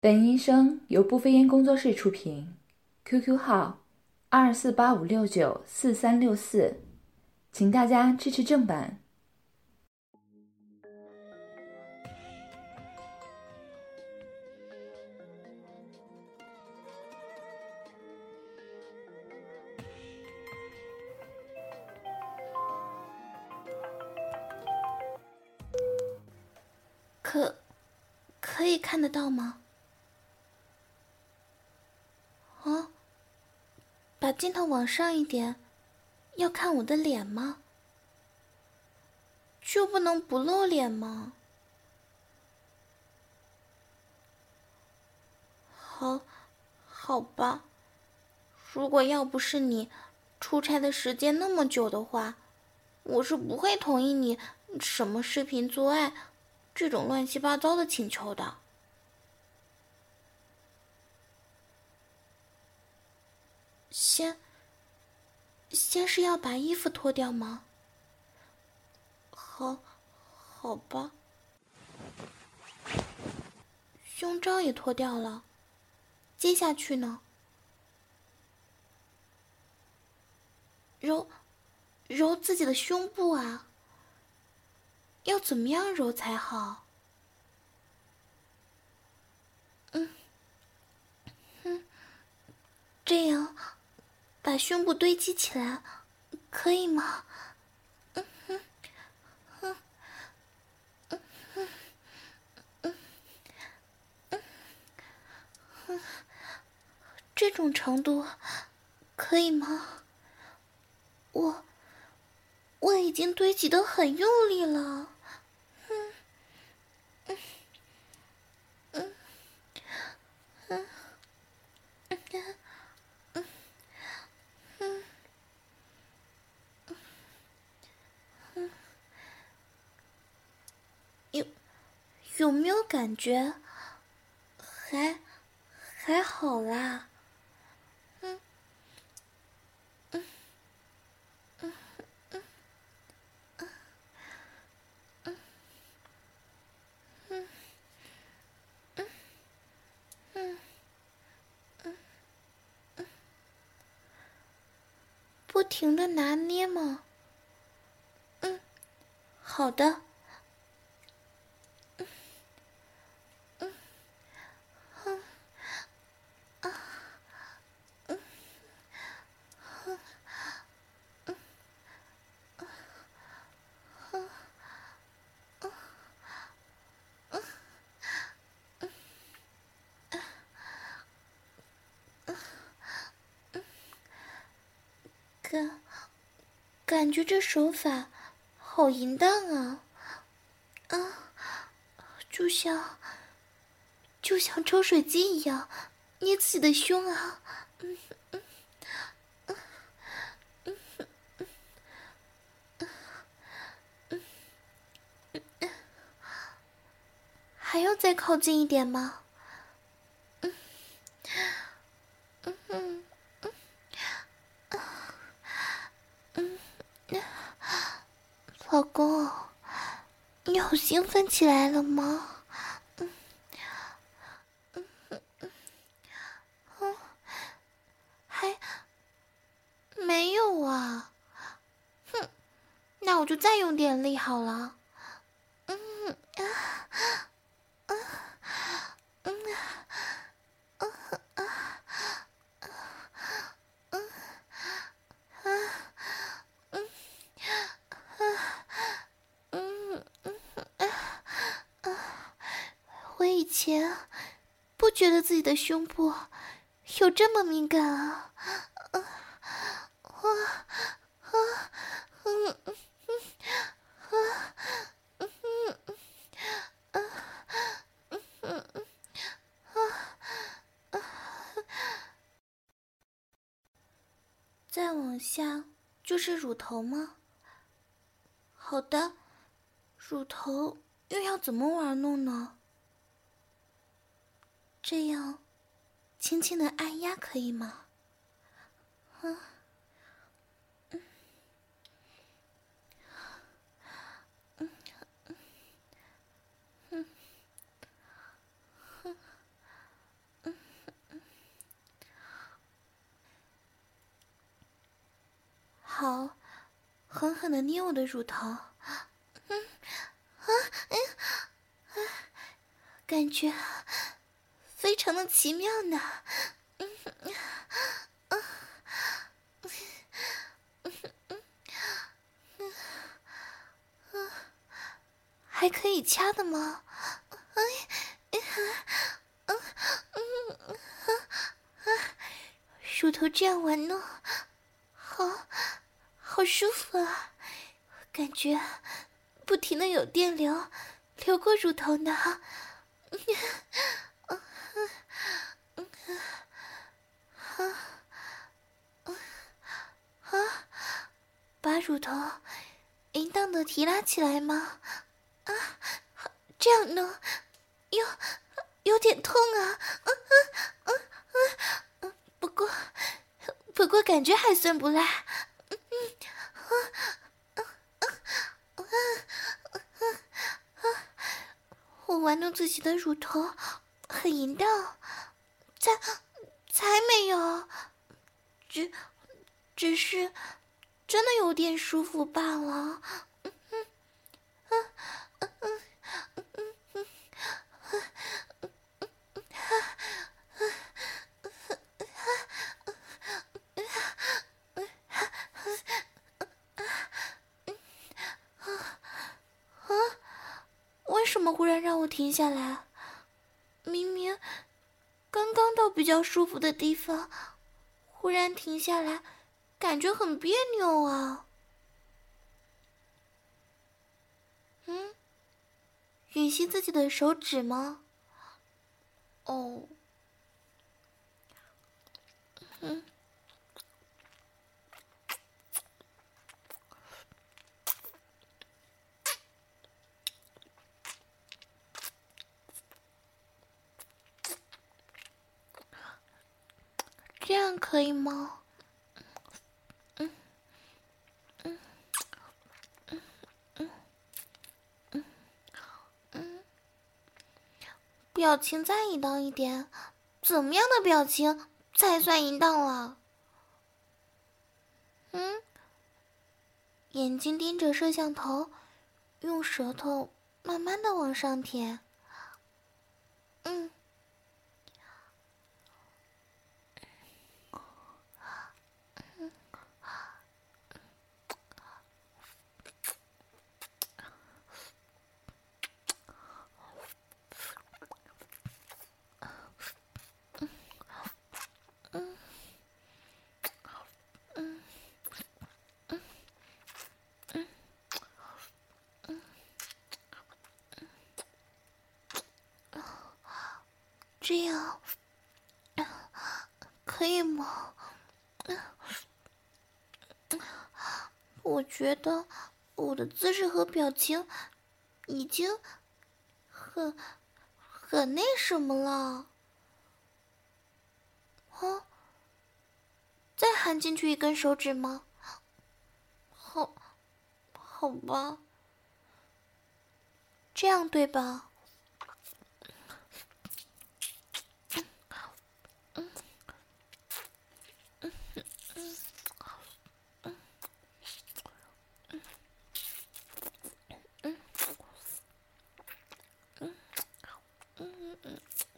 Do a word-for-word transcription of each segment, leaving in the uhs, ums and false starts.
本音声由不飞烟工作室出品 ，Q Q 号二四八五六九四三六四，请大家支持正版。 可，可以看得到吗？啊，把镜头往上一点，要看我的脸吗？就不能不露脸吗？好，好吧。如果要不是你出差的时间那么久的话，我是不会同意你什么视频做爱这种乱七八糟的请求的。先，先是要把衣服脱掉吗？好，好吧。胸罩也脱掉了，接下去呢？揉，揉自己的胸部啊。要怎么样揉才好？嗯，嗯，这样把胸部堆积起来，可以吗？嗯哼，嗯嗯嗯嗯嗯嗯，这种程度可以吗？我我已经堆积得很用力了。嗯嗯嗯嗯嗯嗯嗯嗯，有有没有感觉？还还好啦。嗯嗯嗯嗯嗯嗯嗯嗯嗯嗯，不停的拿捏吗？嗯，好的。嗯嗯啊嗯嗯嗯嗯嗯嗯嗯嗯，感感觉这手法好淫荡啊！啊，就像就像抽水机一样捏自己的胸啊！嗯嗯嗯嗯嗯嗯，还要再靠近一点吗？嗯嗯嗯嗯嗯，老公，你好兴奋起来了吗？嗯嗯嗯嗯，还没有啊。哼，那我就再用点力好了。嗯啊啊嗯啊啊啊啊嗯啊嗯嗯啊啊！我以前不觉得自己的胸部有这么敏感啊！啊啊啊嗯嗯啊嗯嗯啊嗯嗯啊啊！再往下就是乳头吗？好的，乳头又要怎么玩弄呢？这样轻轻的按压可以吗？啊，嗯嗯嗯狠的捏我的乳头，嗯啊嗯啊，感觉非常的奇妙呢。嗯啊嗯嗯嗯嗯，还可以掐的吗？哎嗯嗯嗯嗯乳头这样玩弄，好好舒服啊，感觉不停的有电流流过乳头呢。把乳头淫荡的提拉起来吗？啊，这样呢，有有点痛啊。嗯嗯嗯嗯嗯，不过不过感觉还算不赖。嗯嗯嗯嗯嗯，我玩弄自己的乳头很淫荡，才才没有，只只是真的有点舒服罢了。嗯嗯嗯嗯嗯嗯嗯为什么忽然让我停下来？明明刚刚到比较舒服的地方，忽然停下来，感觉很别扭啊。嗯，吮吸自己的手指吗？哦，嗯，这样可以吗？嗯嗯嗯嗯嗯嗯，表情再淫荡一点，怎么样的表情才算淫荡了？嗯，眼睛盯着摄像头，用舌头慢慢的往上舔。嗯。嗯嗯嗯嗯嗯，这样可以吗？我觉得我的姿势和表情已经很很那什么了。啊，再含进去一根手指吗？好，好吧，这样对吧？嗯嗯嗯嗯嗯嗯嗯嗯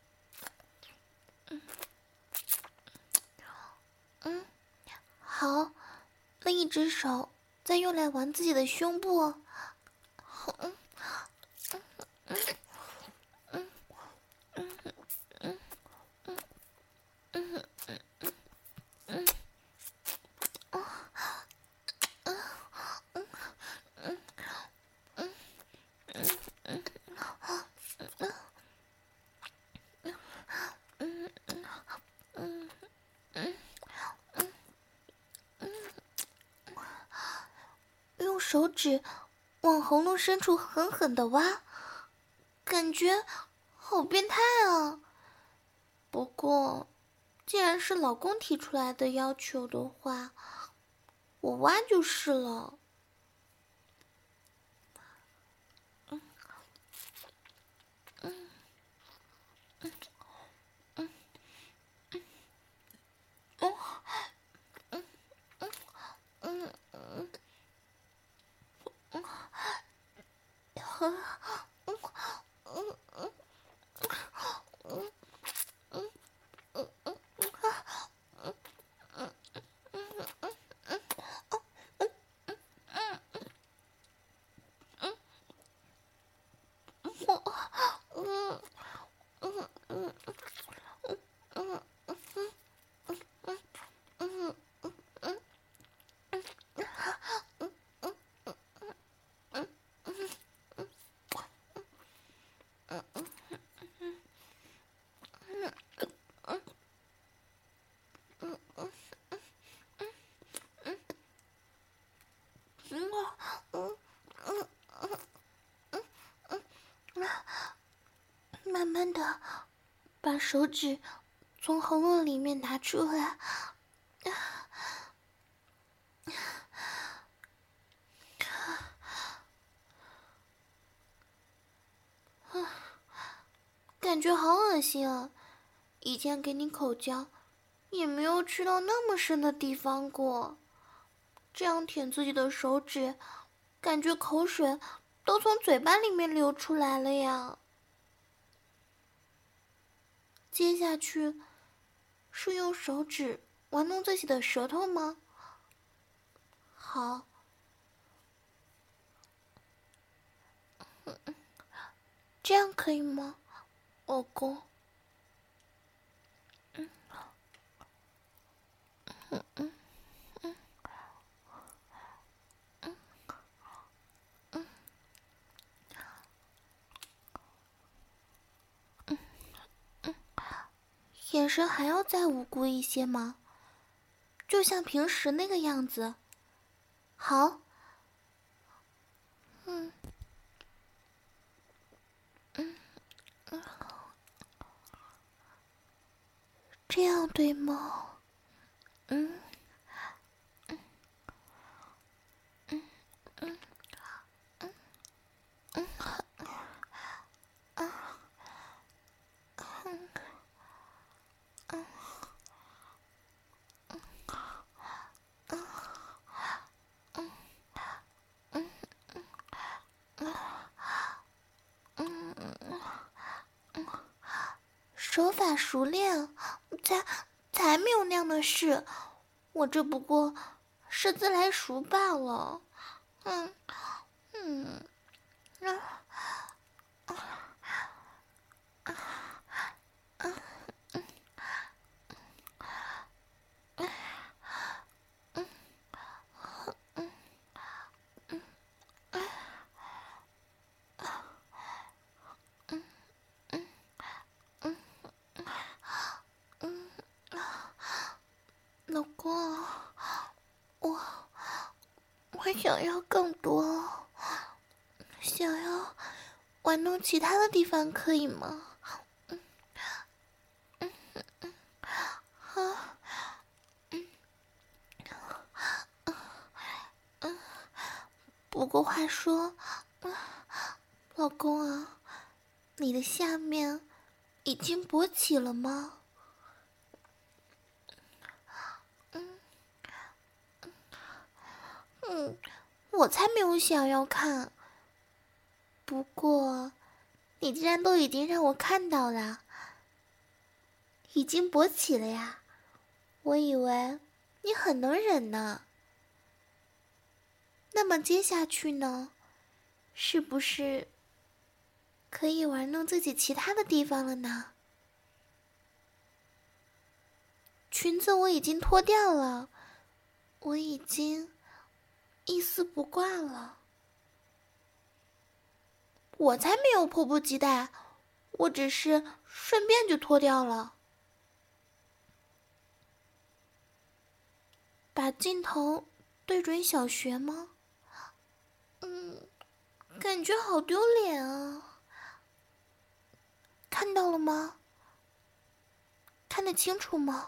嗯，好，另一只手再用来玩自己的胸部。嗯嗯嗯嗯嗯嗯嗯嗯嗯嗯嗯嗯嗯嗯嗯嗯嗯嗯，用手指往喉咙深处狠狠地挖，感觉好变态啊！不过，既然是老公提出来的要求的话，我挖就是了。嗯嗯嗯嗯嗯嗯嗯嗯手指从喉咙里面拿出来。感觉好恶心啊！以前给你口交，也没有吃到那么深的地方过。这样舔自己的手指，感觉口水都从嘴巴里面流出来了呀。接下去是用手指玩弄自己的舌头吗？好。这样可以吗，老公？嗯嗯嗯嗯嗯嗯嗯嗯，眼神还要再无辜一些吗？就像平时那个样子。好。嗯嗯嗯，这样对吗？嗯嗯嗯嗯嗯嗯啊嗯嗯嗯嗯嗯嗯嗯嗯，手法熟练，才才没有那样的事，我这不过是自来熟罢了。嗯嗯啊啊啊啊嗯嗯嗯嗯嗯嗯嗯嗯嗯，老公，我我想要更多，想要玩弄其他的地方，可以吗？嗯嗯嗯啊嗯嗯。不过话说，嗯，老公啊，你的下面已经勃起了吗？嗯嗯，我才没有想要看。不过，你既然都已经让我看到了，已经勃起了呀，我以为你很能忍呢。那么接下去呢，是不是可以玩弄自己其他的地方了呢？裙子我已经脱掉了，我已经一丝不挂了。我才没有迫不及待，我只是顺便就脱掉了。把镜头对准小学吗？嗯，感觉好丢脸啊。看到了吗？看得清楚吗？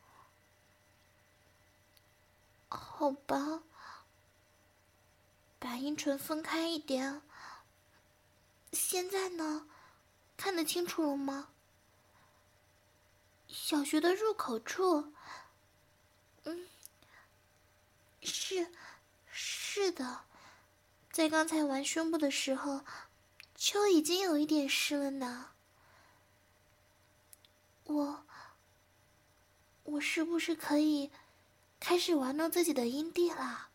好吧，把阴唇分开一点。现在呢，看得清楚了吗？小学的入口处，嗯，是，是的，在刚才玩胸部的时候，就已经有一点湿了呢。我，我是不是可以开始玩弄自己的阴蒂啦？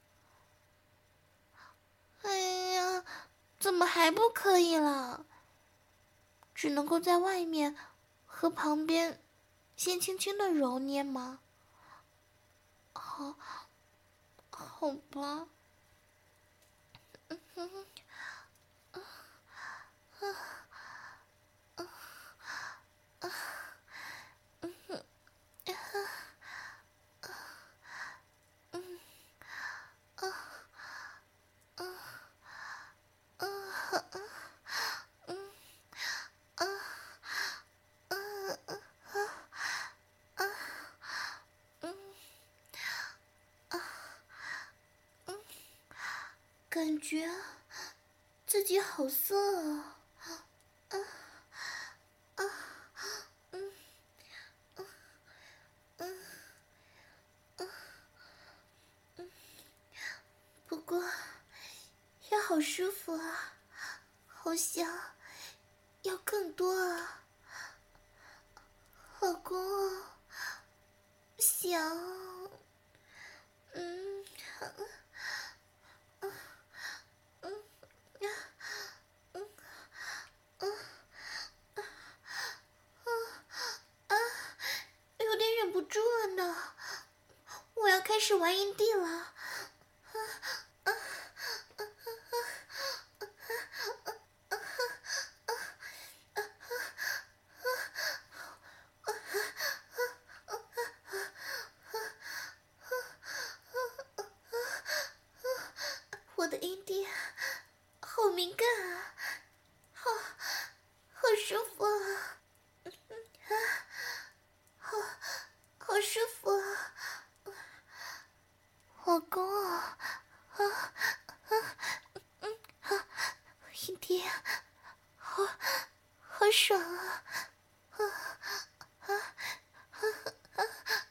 哎呀，怎么还不可以了？只能够在外面和旁边先轻轻的揉捏吗？好，好吧。嗯哼，啊啊啊啊！嗯哼，啊啊嗯啊啊啊啊嗯啊啊感觉自己好色啊！啊啊嗯嗯嗯嗯嗯，不过也好舒服啊，好想要更多啊，老公啊，想，嗯嗯嗯嗯嗯嗯啊，有点忍不住了呢，我要开始玩阴蒂了。我的阴蒂好敏感啊，好好舒服啊，啊，好好舒服啊，老公啊，啊啊嗯啊，阴蒂好好爽啊，啊啊啊啊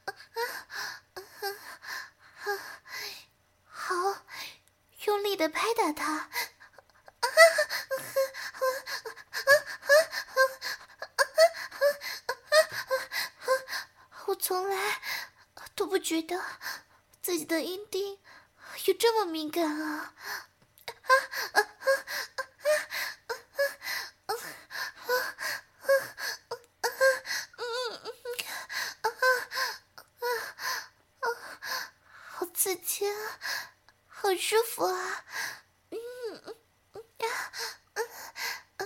啊！好，用力的拍打它。我从来都不觉得自己的阴蒂有这么敏感啊！好刺激啊，好舒服啊！嗯嗯嗯啊啊啊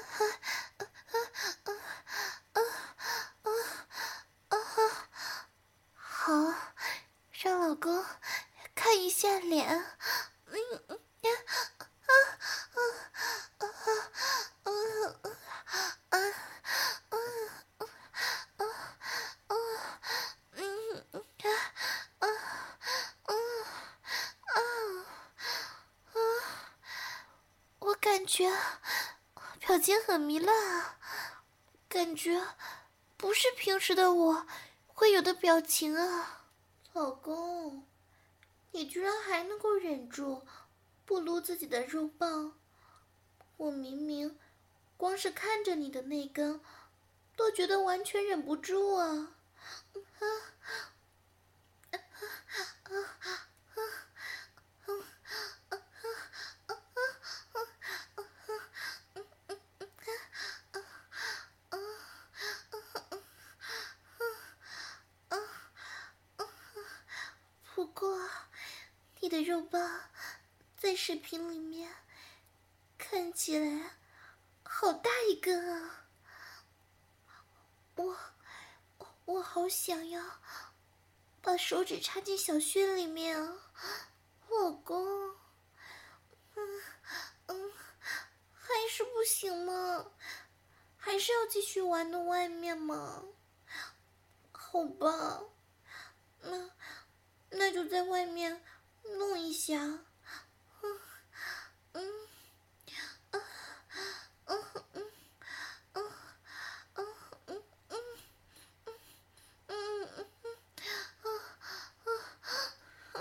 啊啊啊啊！好，让老公看一下脸。嗯嗯啊啊啊啊啊啊啊啊啊！嗯嗯啊啊啊啊啊！我感觉表情很糜烂啊，感觉不是平时的我会有的表情啊。老公，你居然还能够忍住不撸自己的肉棒，我明明光是看着你的那根都觉得完全忍不住啊！啊啊啊啊啊啊！不过，你的肉棒在视频里面看起来好大一根啊！我我好想要把手指插进小穴里面啊，老公。嗯嗯，还是不行吗？还是要继续玩到外面吗？好吧，那那就在外面弄一下。嗯嗯啊啊嗯啊啊嗯嗯嗯嗯嗯啊啊啊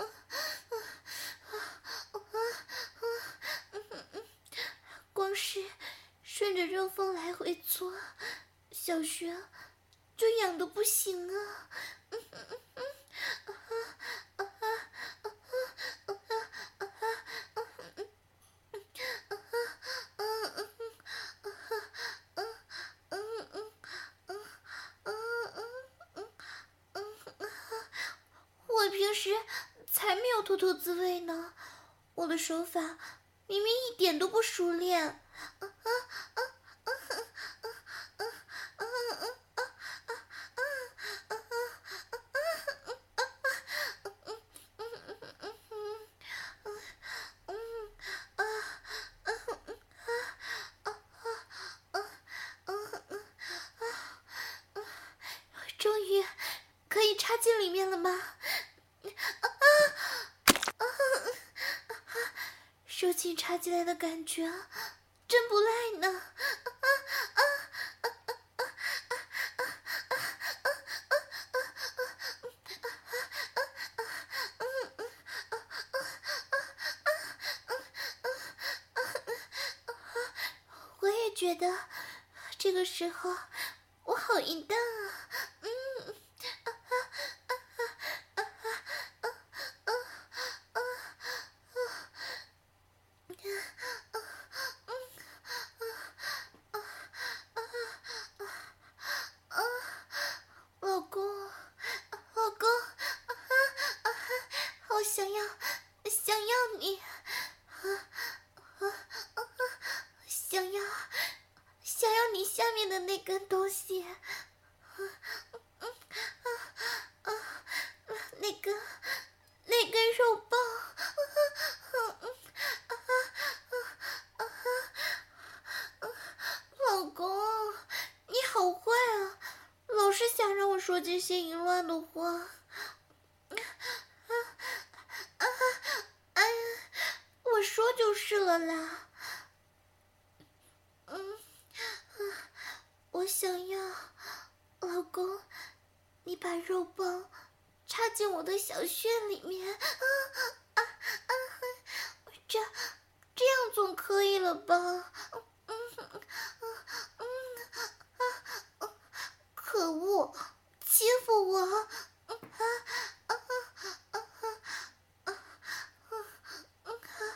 啊啊嗯嗯，光是顺着肉缝来回搓，小穴就痒得不行啊！嗯嗯嗯嗯啊啊啊啊啊啊啊嗯啊啊嗯嗯嗯嗯嗯嗯嗯嗯，我平时才没有兔兔滋味呢，我的手法明明一点都不熟练。啊啊啊啊啊啊啊啊啊终于可以插进里面了吗？ 手劲插进来的感觉真不赖呢。啊啊啊啊啊啊啊啊我也觉得这个时候我好淫荡啊。嗯老公，老公，啊啊，好想要，想要你，啊啊啊，想要，想要你下面的那根东西，啊啊啊，那根，那根肉棒，啊啊啊啊，老公，你好坏啊！老是想让我说这些淫乱的话，啊啊啊！我说就是了啦。嗯，我想要，老公，你把肉棒插进我的小穴里面，啊啊啊！这这样总可以了吧？嗯嗯嗯啊！可恶，欺负我！啊啊啊啊啊啊！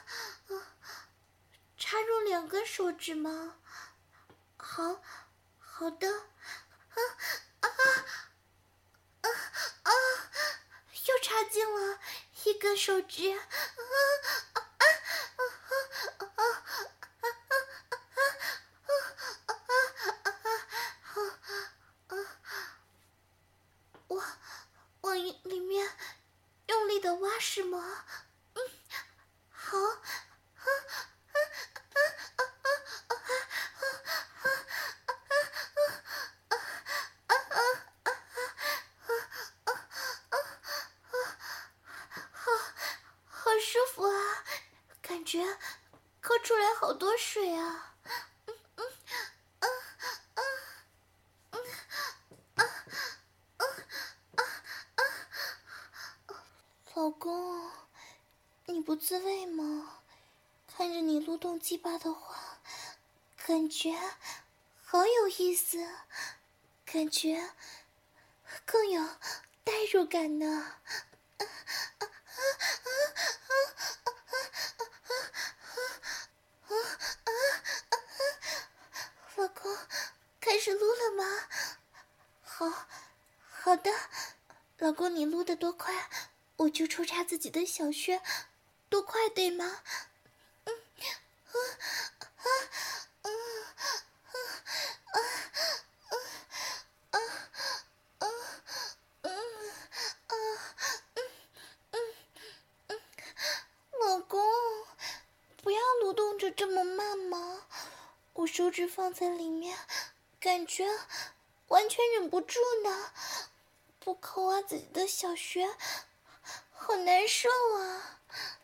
插入两根手指吗？好，好的。啊啊啊啊！又插进了一根手指。啊啊啊啊啊啊！我往里面用力的挖是吗？嗯，好。啊啊啊啊啊啊啊啊啊啊！好，好舒服啊，感觉抠出来好多水啊。嗯嗯啊啊嗯啊啊啊啊！老公，你不自慰吗？看着你撸动鸡巴的话，感觉好有意思，感觉更有代入感呢。老公，开始撸了吗？好，好的。老公，你撸得多快，我就抽插自己的小穴多快，对吗？嗯，啊啊啊啊啊啊啊啊啊！嗯嗯，老公，不要蠕动着这么慢嘛，我手指放在里面，感觉完全忍不住呢。不抠啊自己的小穴，好难受啊。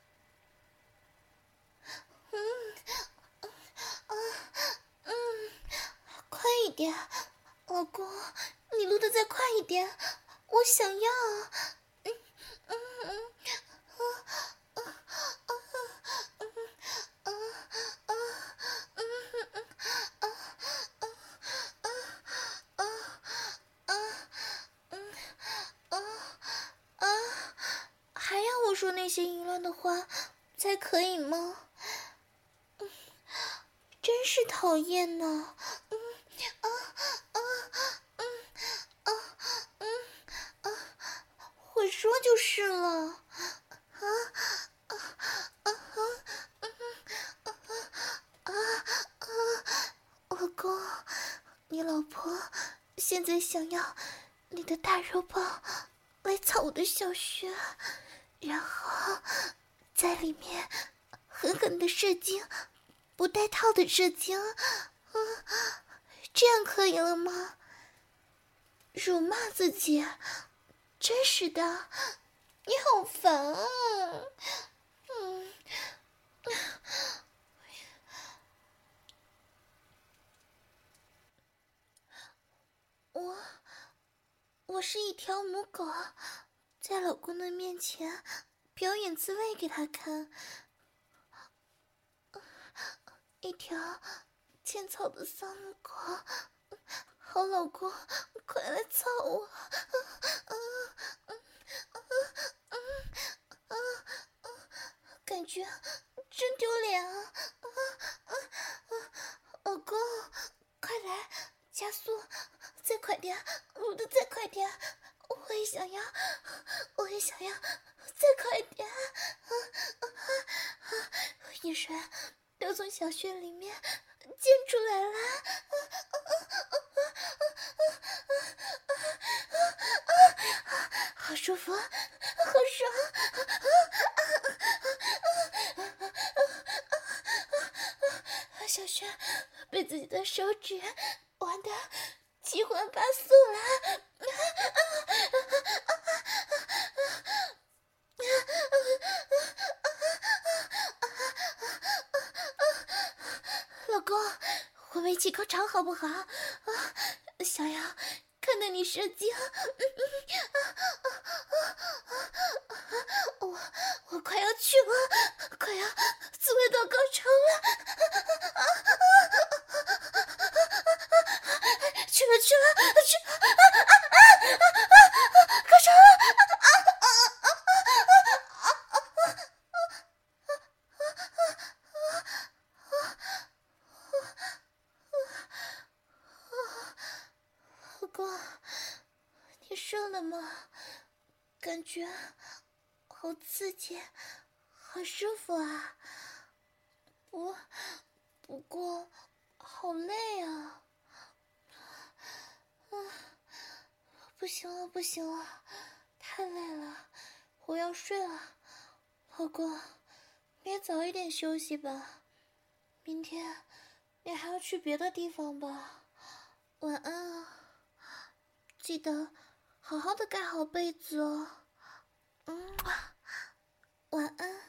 嗯啊嗯，快一点，老公，你撸得再快一点，我想要。嗯嗯嗯啊啊啊嗯啊啊嗯嗯啊啊啊啊啊嗯啊啊！还要我说那些淫乱的话才可以吗？嗯，真是讨厌呢。嗯啊啊嗯啊嗯啊，我说就是了。啊啊啊啊啊啊啊！老公，你老婆现在想要你的大肉棒来操我的小穴，然后在里面狠狠的射精，不带套的射精，嗯，这样可以了吗？辱骂自己，真是的，你好烦啊！嗯， 我我是一条母狗，在老公的面前表演自慰给他看，一条欠操的丧母狗。好老公，快来操我！感觉真丢脸啊！老公，快来，加速，再快点，撸得再快点！我也想要，我也想要，再快点！雨水都从小穴里面溅出来了。好舒服，好爽！小轩被自己的手指玩得七荤八素了。老公，我们一起高潮好不好？啊，想要看到你射精。我我快要去了，快要自慰到高潮了。去了去了去了！高潮了！老公，你射了吗？感觉好刺激，好舒服啊！不，不过好累啊！啊，不行了，不行了，太累了，我要睡了。老公，你也早一点休息吧，明天你还要去别的地方吧？晚安啊，记得好好的盖好被子哦。嗯，晚安。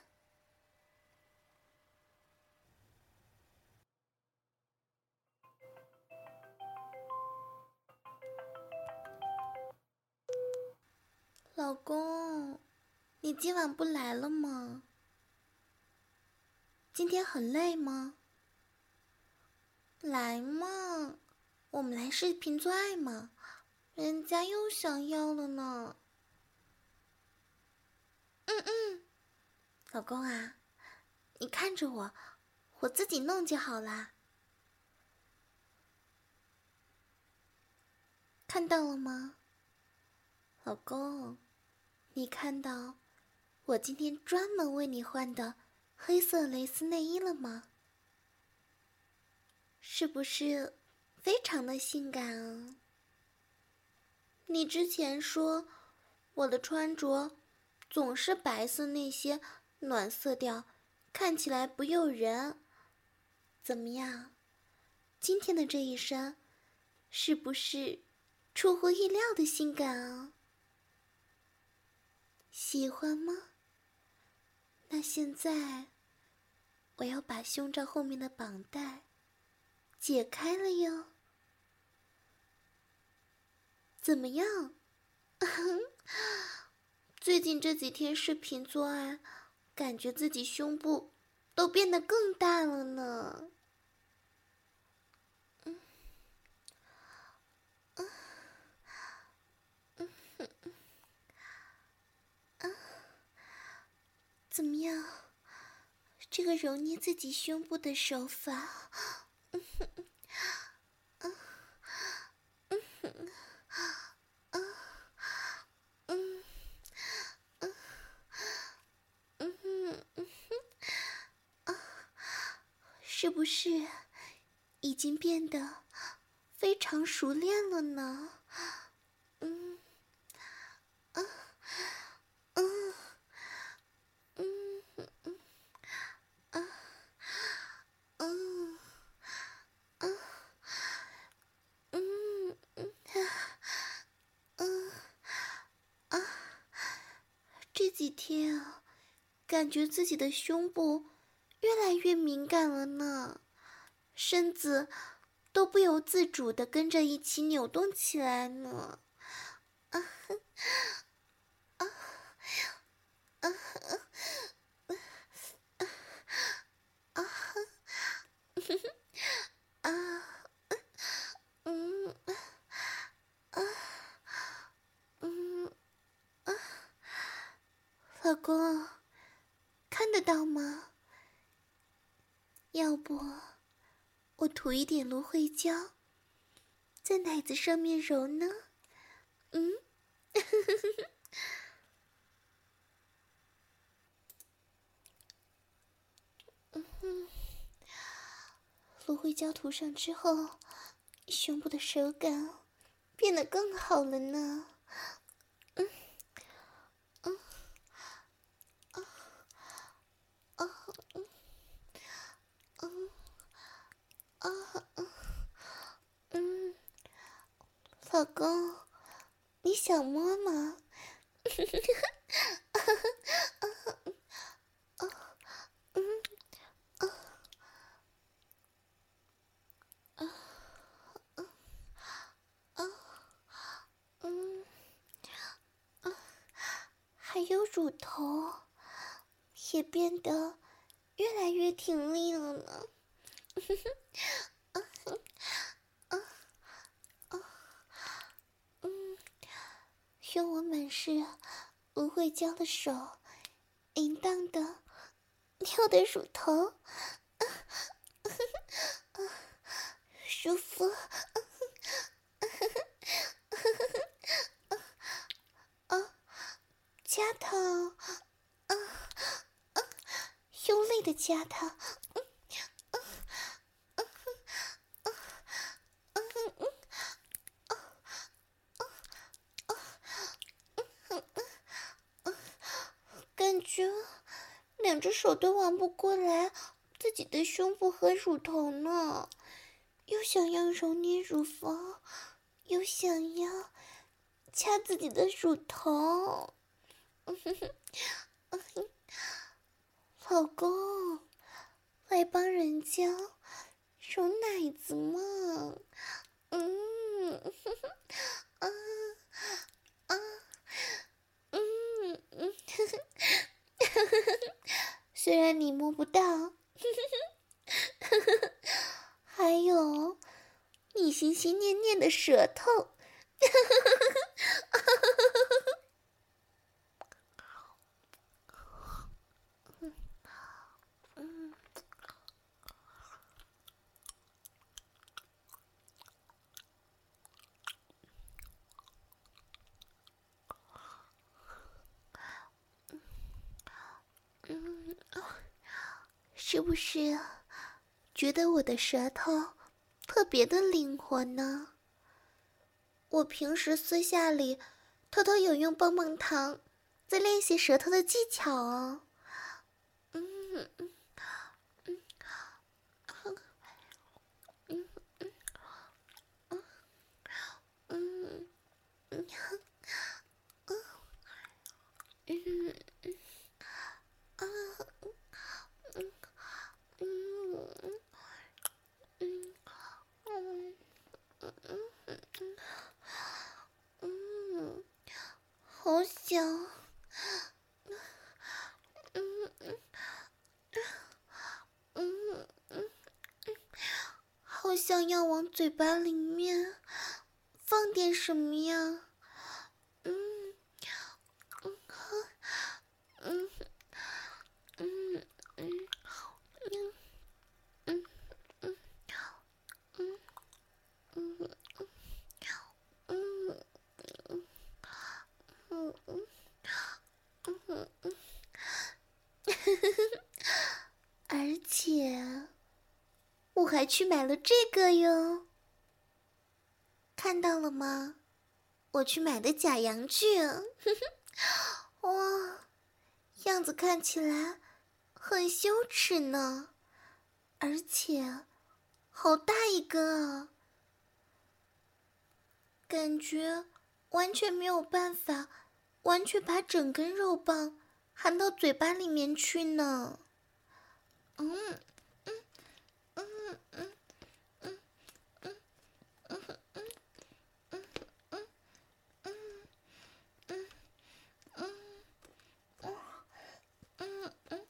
老公，你今晚不来了吗？今天很累吗？来嘛，我们来视频做爱嘛，人家又想要了呢。嗯嗯，老公啊，你看着我，我自己弄就好啦。看到了吗？老公，你看到我今天专门为你换的黑色蕾丝内衣了吗？是不是非常的性感啊？你之前说我的穿着总是白色那些暖色调，看起来不诱人。怎么样？今天的这一身是不是出乎意料的性感啊？喜欢吗？那现在我要把胸罩后面的绑带解开了哟。怎么样？最近这几天视频做爱，感觉自己胸部都变得更大了呢。嗯，嗯，嗯，嗯，怎么样？这个揉捏自己胸部的手法，嗯哼，嗯，嗯哼，嗯，嗯，嗯，嗯哼，嗯哼，啊，是不是已经变得非常熟练了呢？嗯，嗯，嗯，嗯，嗯，啊，嗯，啊，嗯，嗯，嗯，啊，这几天啊，感觉自己的胸部越来越敏感了呢，身子都不由自主地跟着一起扭动起来呢。啊啊啊啊啊嗯啊嗯啊，老公，看得到吗？要不我涂一点芦荟胶，在奶子上面揉呢？嗯，嗯，芦荟胶涂上之后，胸部的手感变得更好了呢。嗯，嗯，啊，啊，嗯，嗯，啊，嗯，嗯，老公，你想摸吗？嗯，还有乳头也变得越来越挺立了呢。嗯，用我满是芦荟胶的手，淫荡的捏我的乳头，舒服。啊，夹它，啊啊，用力的夹它。感觉两只手都玩不过来自己的胸部和乳头呢，又想要揉捏乳房，又想要掐自己的乳头。老公，来帮人家揉奶子嘛。嗯，啊啊，嗯嗯，虽然你摸不到，还有你心心念念的舌头。嗯，是不是觉得我的舌头特别的灵活呢？我平时私下里偷偷有用棒棒糖在练习舌头的技巧哦。嗯嗯嗯嗯嗯嗯嗯嗯啊嗯嗯嗯嗯嗯，好想，嗯嗯嗯嗯，好想要往嘴巴里面放点什么呀？嗯嗯嗯嗯嗯嗯嗯嗯嗯嗯嗯嗯嗯嗯，而且我还去买了这个哟，看到了吗？我去买的假阳具，哇，样子看起来很羞耻呢，而且好大一个啊，感觉完全没有办法完全把整根肉棒含到嘴巴里面去呢。 嗯嗯嗯嗯嗯嗯嗯嗯嗯嗯嗯嗯嗯嗯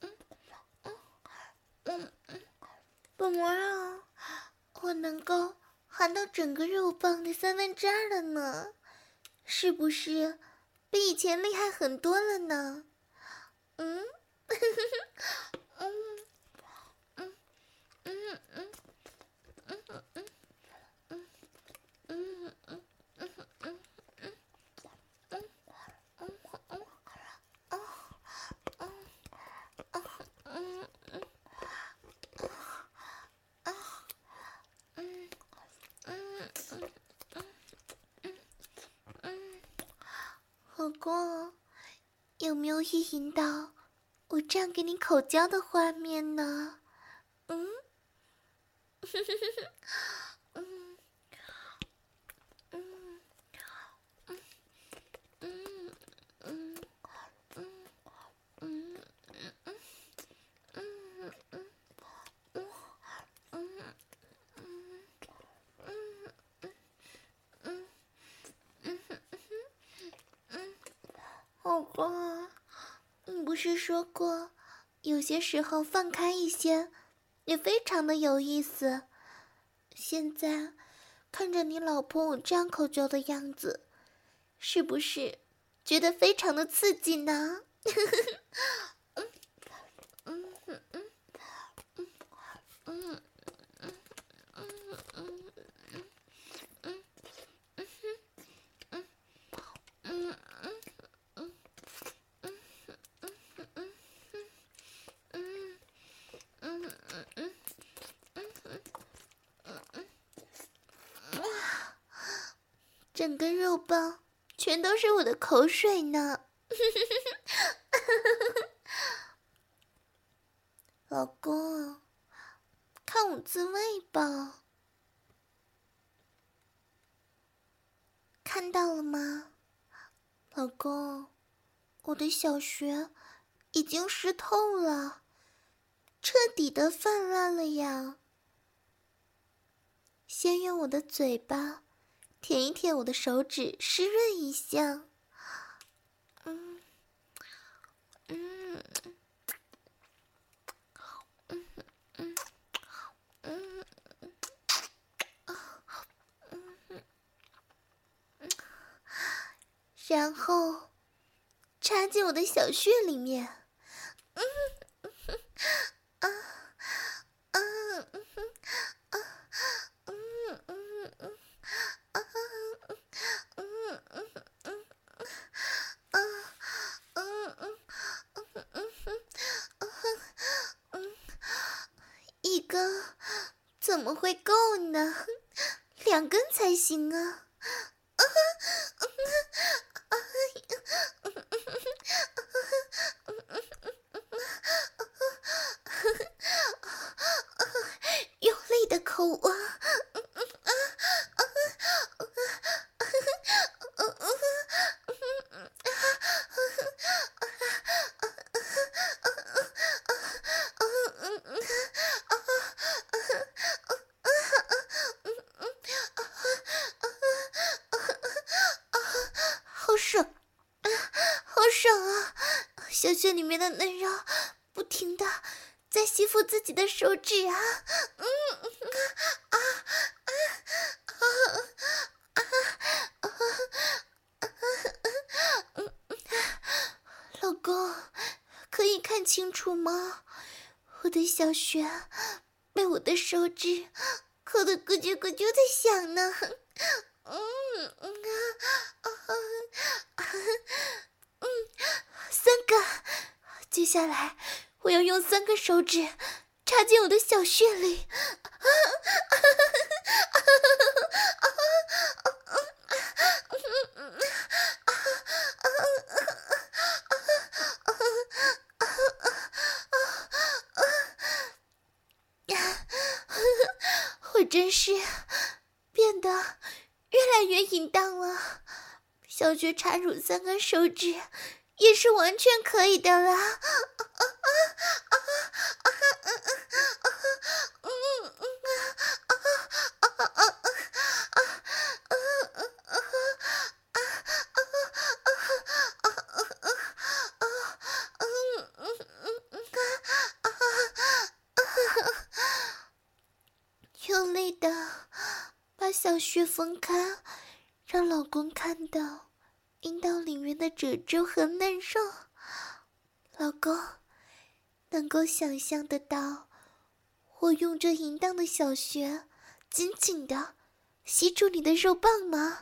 嗯嗯，宝儿啊，我能够含到整个肉棒的三分之二了呢，是不是比以前厉害很多了呢？嗯，嗯嗯嗯嗯嗯嗯嗯嗯嗯嗯嗯老公，有没有意淫到我这样给你口交的画面呢？嗯，嗯嗯嗯嗯嗯嗯嗯嗯嗯嗯老公，你不是说过，有些时候放开一些，也非常的有意思。现在看着你老婆我这样口交的样子，是不是觉得非常的刺激呢？嗯嗯嗯嗯嗯嗯嗯嗯嗯嗯嗯整个肉棒全都是我的口水呢。老公，看我自慰吧。看到了吗？老公，我的小穴已经湿透了，彻底的泛滥了呀。先用我的嘴巴舔一舔我的手指，湿润一下。嗯嗯嗯嗯嗯嗯，然后插进我的小穴里面。嗯啊啊嗯啊嗯嗯嗯啊嗯嗯嗯啊嗯嗯嗯嗯，一根怎么会够呢？两根才行啊！用力的口啊！好爽，好爽啊！小穴里面的嫩肉不停的在吸附自己的手指啊！嗯啊啊啊啊啊！老公，可以看清楚吗？我的小穴被我的手指抠得咯啾咯啾的响呢。嗯嗯啊啊嗯，三个，接下来我要用三个手指插进我的小穴里。我真是变得越来越淫荡了，小穴插入三根手指也是完全可以的啦。 小穴分开，让老公看到阴道里面的褶皱和嫩肉。老公，能够想象得到我用这淫荡的小穴紧紧地吸住你的肉棒吗？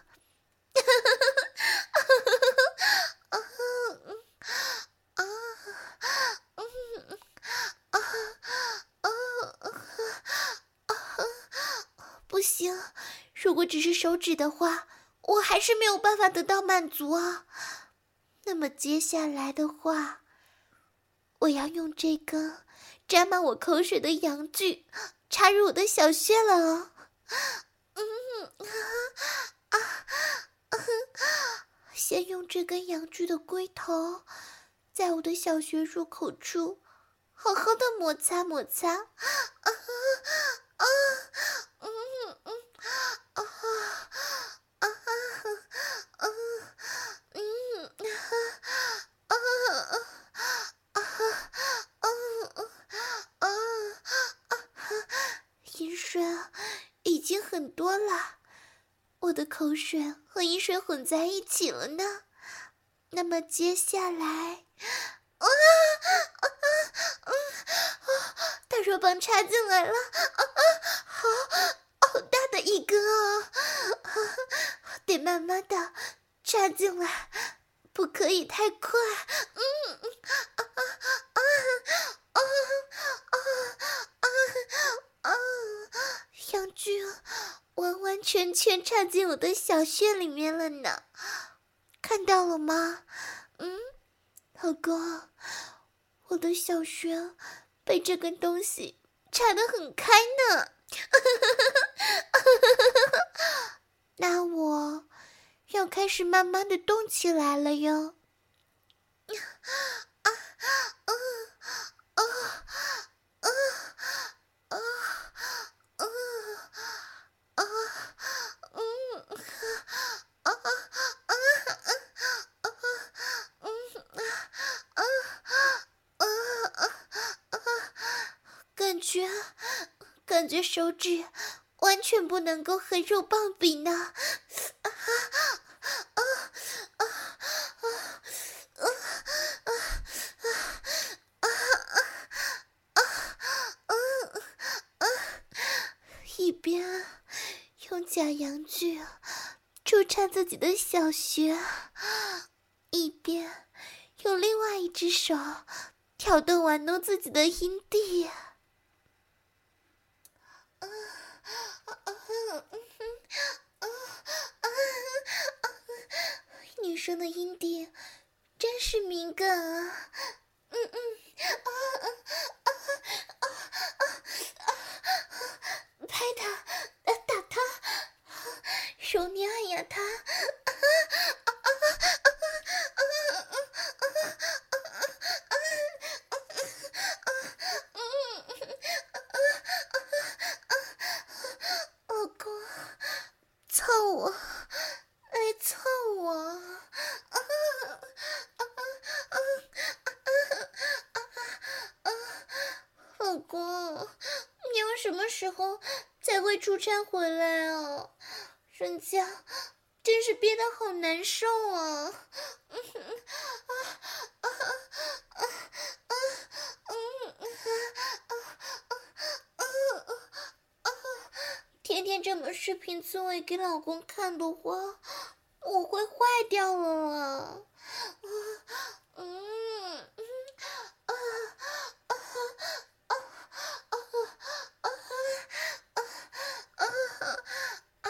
不行，如果只是手指的话，我还是没有办法得到满足啊。那么接下来的话，我要用这根沾满我口水的阳具插入我的小穴了哦。嗯啊啊！先用这根阳具的龟头，在我的小穴入口处好好的摩擦摩擦。啊啊！嗯嗯啊啊啊嗯啊啊啊啊啊啊！饮水已经很多了，我的口水和饮水混在一起了呢。那么接下来，啊啊啊啊！大肉棒插进来了，啊啊，好好大的一根啊！啊，得慢慢的插进来，不可以太快。嗯嗯啊啊啊啊啊啊啊！阳具完完全全插进我的小穴里面了呢，看到了吗？嗯，老公，我的小穴被这根东西插得很开呢。那我要开始慢慢的动起来了哟。啊啊啊啊啊啊啊嗯啊啊啊啊嗯啊啊啊啊！感觉感觉手指完全不能够和肉棒比呢。啊啊啊啊啊啊啊啊啊！一边用假阳具注插自己的小穴，一边用另外一只手挑逗玩弄自己的阴蒂。女生的阴蒂真是敏感啊！嗯嗯啊啊啊啊啊啊！拍他，打他，揉捏呀他！啊啊啊啊啊啊老公，操我，来操我！老公，你要什么时候才会出差回来啊？人家真是憋得好难受啊！天天这么视频自慰给老公看的话，我会坏掉了啊！嗯嗯啊啊啊啊啊啊啊啊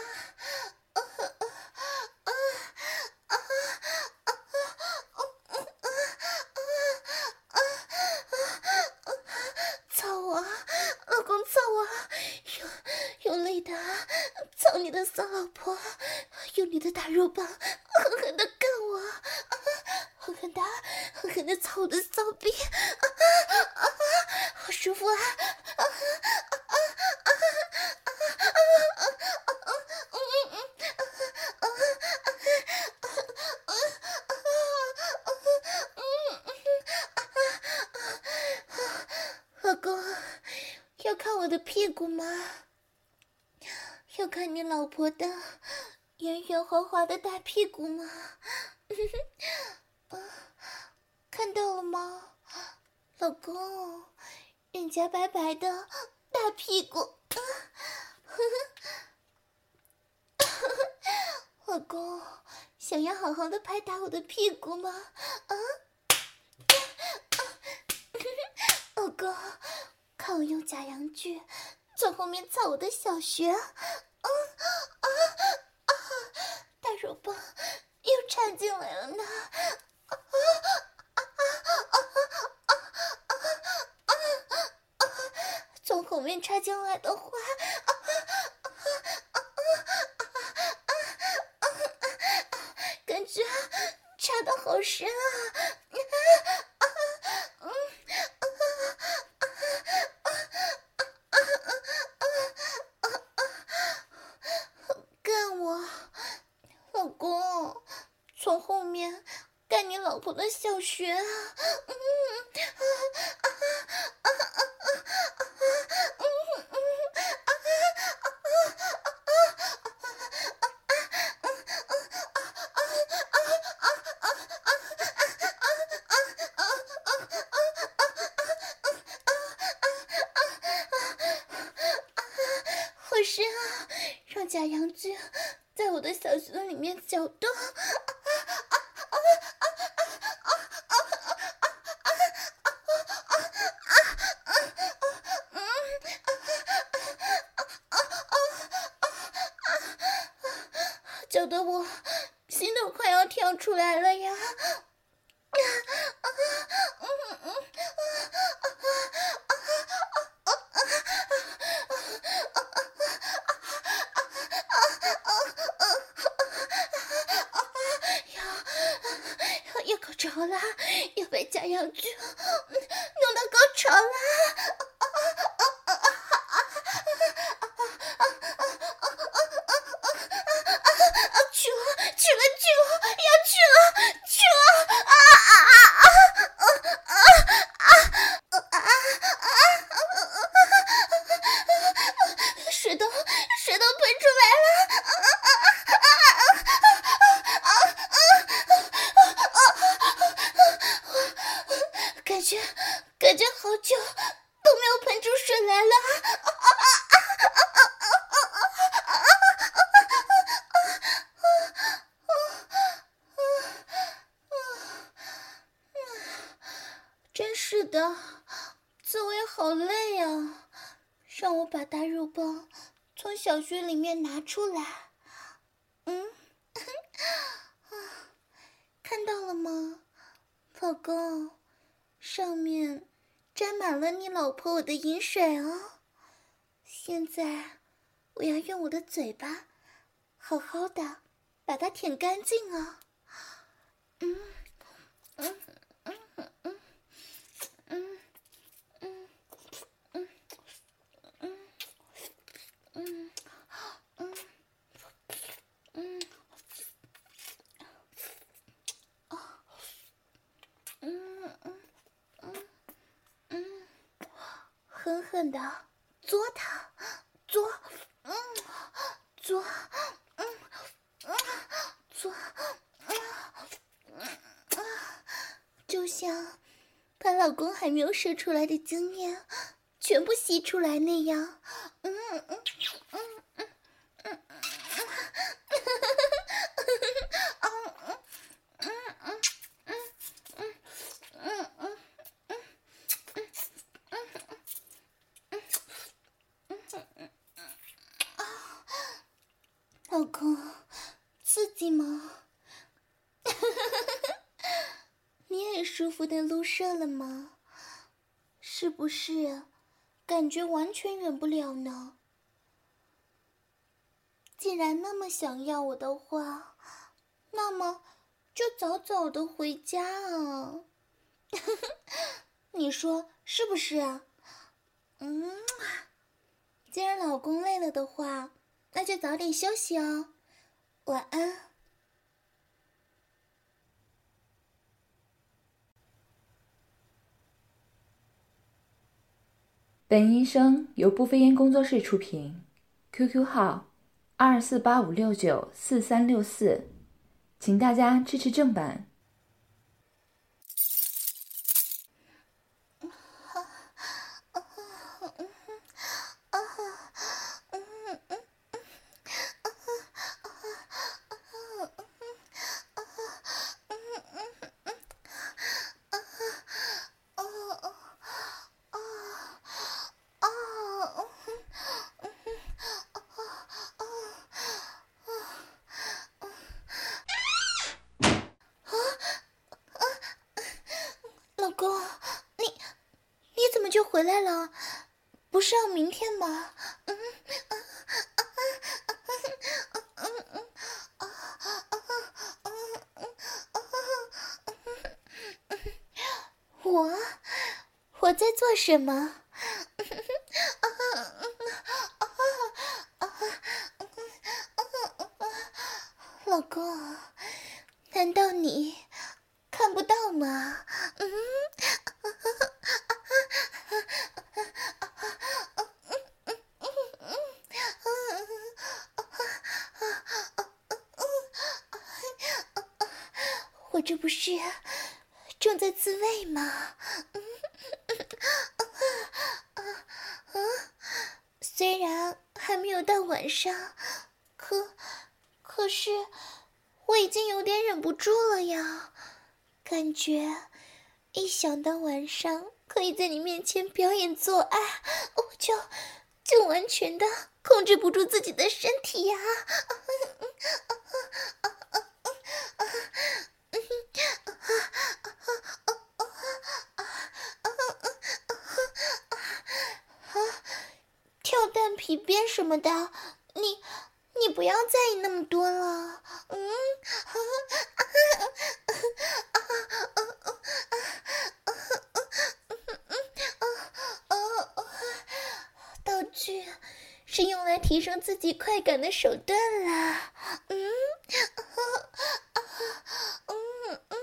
操我，老公操我，有有累的，操你的骚老婆，用你的大肉棒狠狠的干我，狠狠的狠狠的操我的骚逼，啊啊啊，好舒服啊！啊啊啊啊啊啊啊！嗯嗯啊啊啊啊啊！老公，要看我的屁股吗？要要看你老婆的圆圆滑滑的大屁股吗？啊，看到了吗，老公？人家白白的大屁股，啊、呵呵老公，想要好好的拍打我的屁股吗？啊，老公，看我用假阳具从后面操我的小穴，啊啊啊！大肉棒又插进来了呢，啊啊啊啊啊啊啊！从后面插进来的话，啊啊啊啊啊！感觉插得好深啊！干我，老公，从后面干你老婆的小穴啊！嗯啊啊啊啊啊好深啊！让假阳具在我的小穴里面搅动。搅得我心都快要跳出来了呀！要要高潮啦！要被假阳具弄到高潮啦！去了去了去了，要去了去了！啊啊啊啊啊啊啊啊啊！水都水都喷出来了！啊啊啊啊啊啊！感觉感觉好久都没有喷出水来了！啊啊啊啊啊啊啊！真是的，自我也好累啊！让我把大肉棒从小穴里面拿出来。嗯，看到了吗，老公？上面沾满了你老婆我的饮水哦。现在我要用我的嘴巴好好的把它舔干净啊！嗯嗯嗯嗯嗯嗯嗯嗯嗯嗯嗯嗯啊嗯嗯嗯嗯，狠狠的嘬它，嘬，嗯，嘬，嗯嗯，嘬，嗯嗯，就像把老公还没有射出来的精液全部吸出来那样。嗯嗯嗯嗯嗯嗯老公，刺激吗？你也舒服的撸射了吗？是不是感觉完全忍不了呢？既然那么想要我的话，那么就早早的回家啊！你说是不是啊？嗯，既然老公累了的话，那就早点休息哦。晚安。 本音声由不飞烟工作室出品 ，Q Q 号二四八五六九四三六四，请大家支持正版。 老公，你你怎么就回来了？不是要明天吗？嗯我我在做什么？老公，难道你看不到吗？嗯。我这不是正在自慰吗？虽然还没有到晚上，可可是我已经有点忍不住了呀，感觉一想到晚上可以在你面前表演做爱，我就就完全的控制不住自己的身体呀。跳蛋皮鞭什么的，你你不要在意那么多了。嗯，道具是用来提升自己快感的手段啦。嗯，嗯嗯，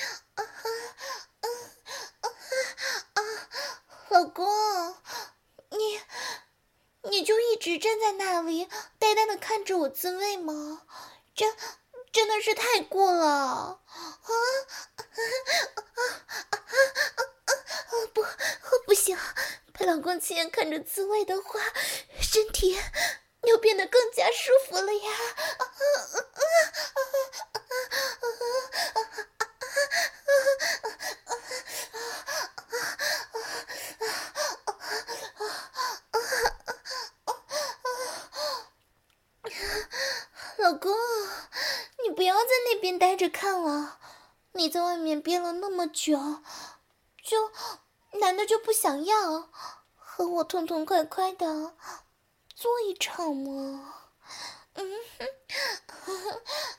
老公，你你就一直站在那里呆呆地看着我自慰吗？这真的是太过了啊！不不行，被老公亲眼看着自慰的话，身体又变得更加舒服了呀！老公，你不要在那边待着看了，你在外面憋了那么久，就难道就不想要和我痛痛快快的做一场吗？嗯哼，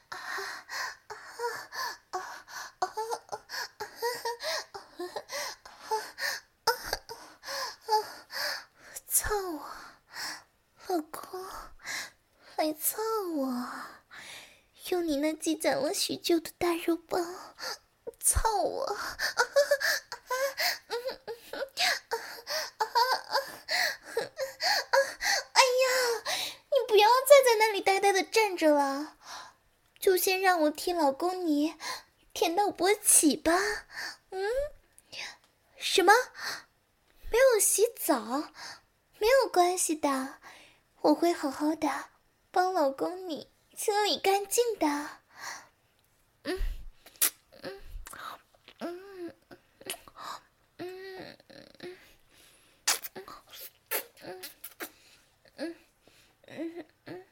操我，老公，来操我！用你那积攒了许久的大肉棒操我！哎呀，你不要再在那里呆呆的站着了，就先让我替老公你舔到勃起吧。嗯？什么？没有洗澡？没有关系的，我会好好的帮老公你清理干净的。嗯嗯嗯嗯嗯嗯嗯嗯嗯。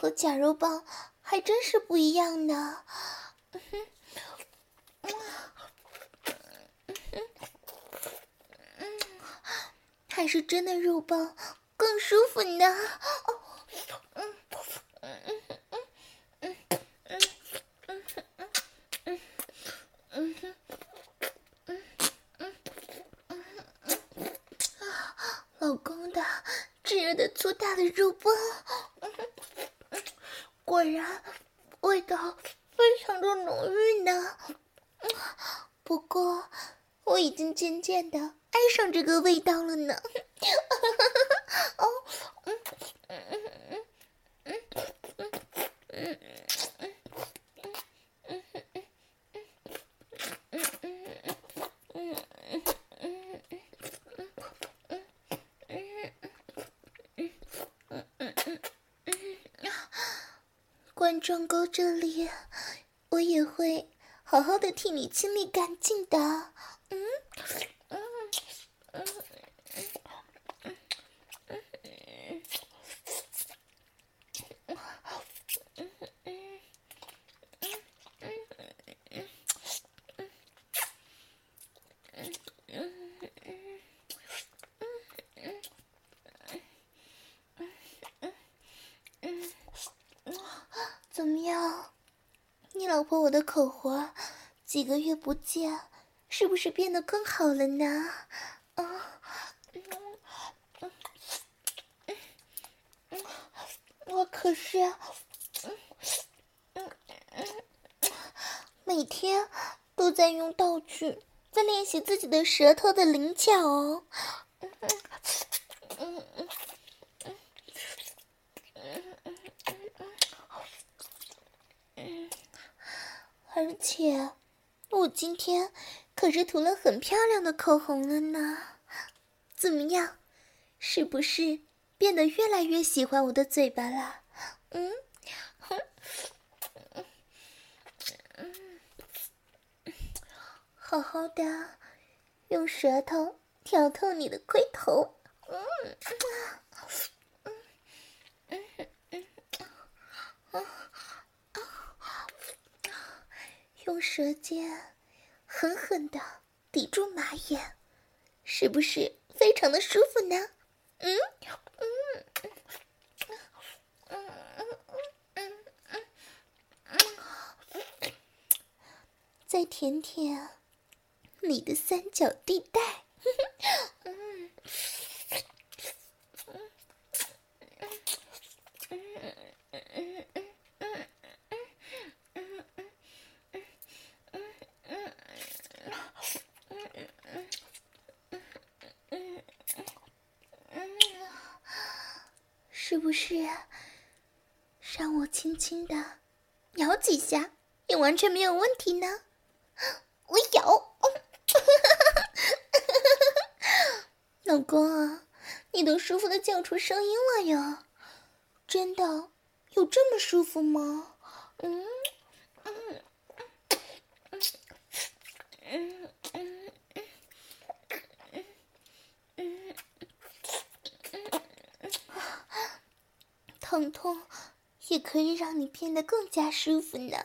和假肉棒还真是不一样呢。还是真的肉棒更舒服呢。老公的炙热的粗大的肉棒，果然味道非常的浓郁呢。不过我已经渐渐的爱上这个味道了呢。哦，嗯嗯嗯嗯嗯嗯冠状沟这里，我也会好好的替你清理干净的。嗯嗯嗯嗯怎么样？你老婆我的口活几个月不见，是不是变得更好了呢？啊，我可是每天都在用道具在练习自己的舌头的灵巧哦。而且我今天可是涂了很漂亮的口红了呢。怎么样，是不是变得越来越喜欢我的嘴巴了？嗯，好好的用舌头挑透你的龟头。嗯用舌尖狠狠地抵住马眼，是不是非常的舒服呢？嗯嗯嗯嗯嗯，再舔舔你的三角地带。嗯是不是让我轻轻的摇几下也完全没有问题呢？我摇。老公啊，你都舒服的叫出声音了呀。真的有这么舒服吗？嗯嗯嗯嗯嗯嗯，疼痛也可以让你变得更加舒服呢。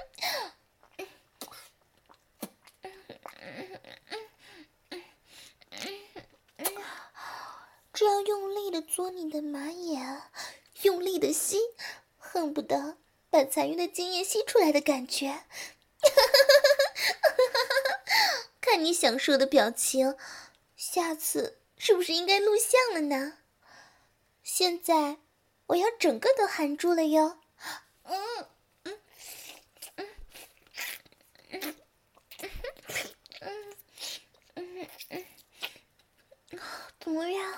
这样用力的嘬你的马眼，用力的吸，恨不得把残余的精液吸出来的感觉。看你享受的表情，下次是不是应该录像了呢？现在我要整个都含住了哟。嗯嗯嗯嗯嗯嗯嗯，怎么样？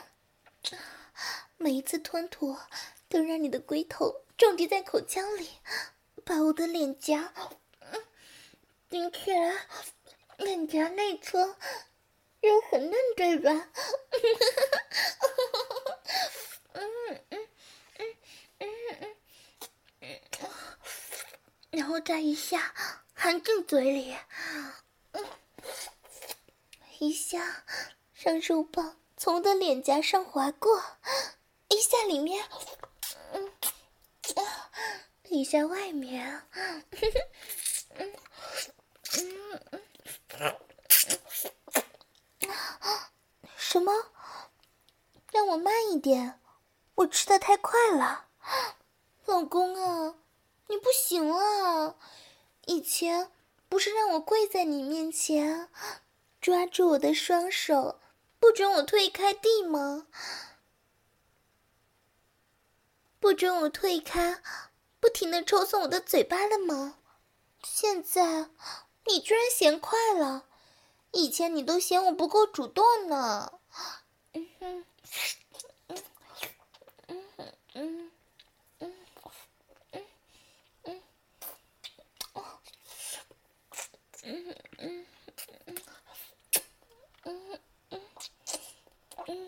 每一次吞吐都让你的龟头撞击在口腔里，把我的脸颊顶起来，脸颊内侧又很嫩，对吧？嗯嗯嗯嗯嗯，然后再一下含进嘴里，嗯，一下让肉棒从我的脸颊上划过，一下里面，嗯理一下外面。什么？让我慢一点，我吃的太快了。老公啊，你不行了，以前不是让我跪在你面前，抓住我的双手，不准我推开地吗？不准我推开，不停地抽送我的嘴巴了吗？现在你居然嫌快了，以前你都嫌我不够主动呢。嗯哼，嗯嗯嗯嗯嗯嗯，哦，嗯嗯嗯嗯嗯嗯。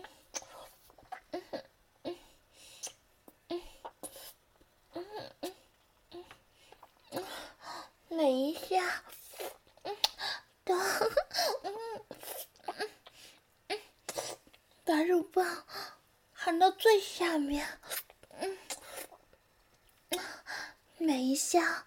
每一下，嗯，都，嗯嗯嗯，把肉棒含到最下面，嗯，每一下，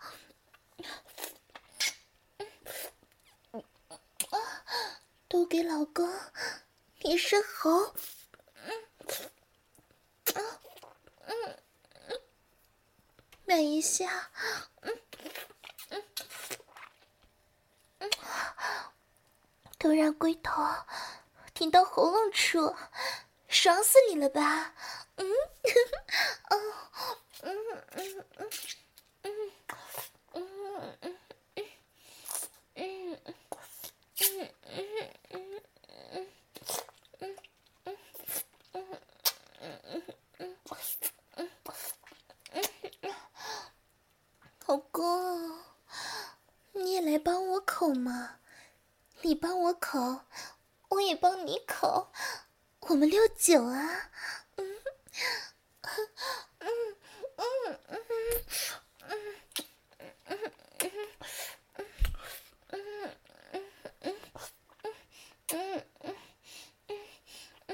嗯，都给老公你是喉，嗯，嗯嗯嗯，每一下，嗯嗯嗯，都让龟头顶到喉咙处，爽死你了吧？嗯，哦，嗯嗯嗯嗯嗯嗯嗯嗯嗯嗯嗯嗯。老公，你也来帮我口嘛！你帮我口，我也帮你口，我们六九啊！嗯嗯嗯嗯嗯嗯嗯嗯嗯，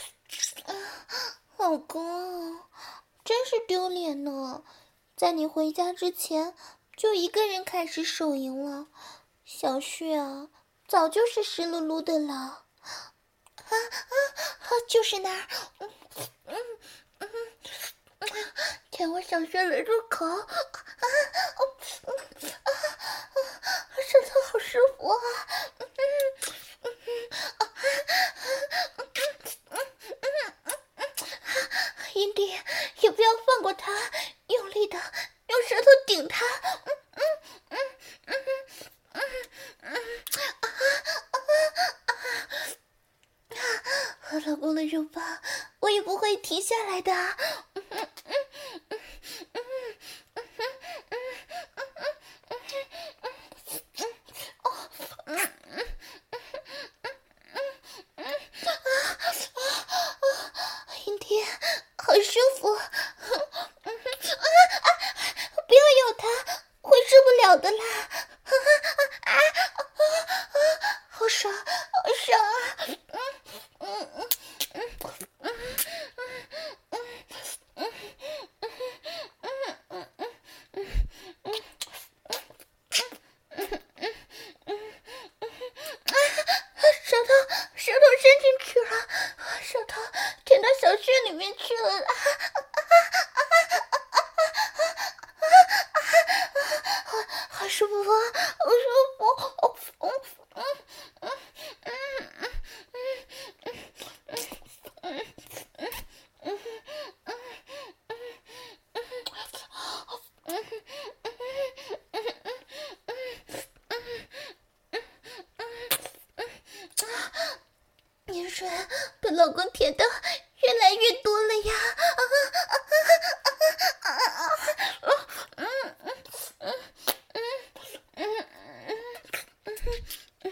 老公，真是丢脸呢！在你回家之前，就一个人开始手淫了。小旭啊，早就是湿漉漉的了。啊啊啊！就是那儿，嗯嗯嗯嗯，舔我小穴的入口，啊啊啊啊！舌头好舒服啊！嗯嗯嗯啊啊嗯嗯嗯，阴蒂也不要放过他，用力的用舌头顶他，嗯嗯嗯嗯嗯嗯啊啊啊！和老公的肉棒，我也不会停下来的。嗯嗯嗯嗯嗯嗯嗯嗯嗯哦嗯嗯嗯嗯嗯啊啊！阴蒂好舒服，嗯嗯啊啊！不要咬它，会受不了的啦！啊啊啊啊！好爽，好爽啊！嗯嗯嗯嗯嗯嗯嗯嗯嗯嗯舌头舌头伸进去了，舌头舔到小穴里面去了啦！好舒服啊，好舒服！哦，嗯嗯嗯嗯嗯嗯嗯嗯嗯嗯盐水被老公舔的越来越多了呀！啊啊啊啊啊啊！嗯嗯嗯嗯嗯嗯嗯